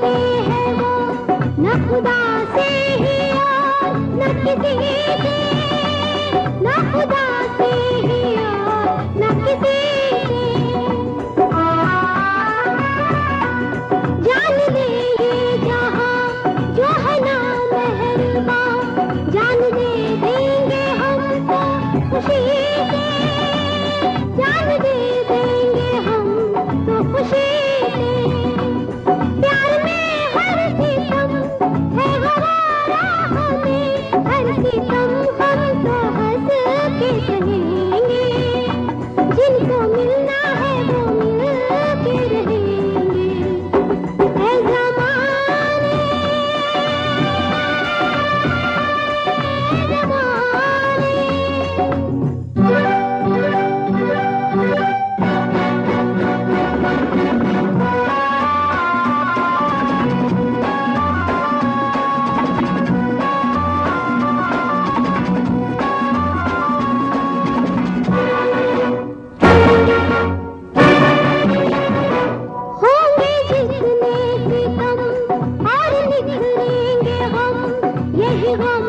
से है वो, न खुदा से ही और न किसी से, न खुदा से ही और न किसी से। जान ले ये जहां जो है ना मेहरबान, जान दे देंगे हम तो खुशी से, जान दे देंगे हम तो खुशी से। प्यार में हर सितम है हमारा, हमें हर सितम हम तो हंस के सहेंगे, जिनको मिलना है वो मिल के रहेंगे। ऐ ज़माने, होंगे जितने सितम और निखरेंगे हम, यही गम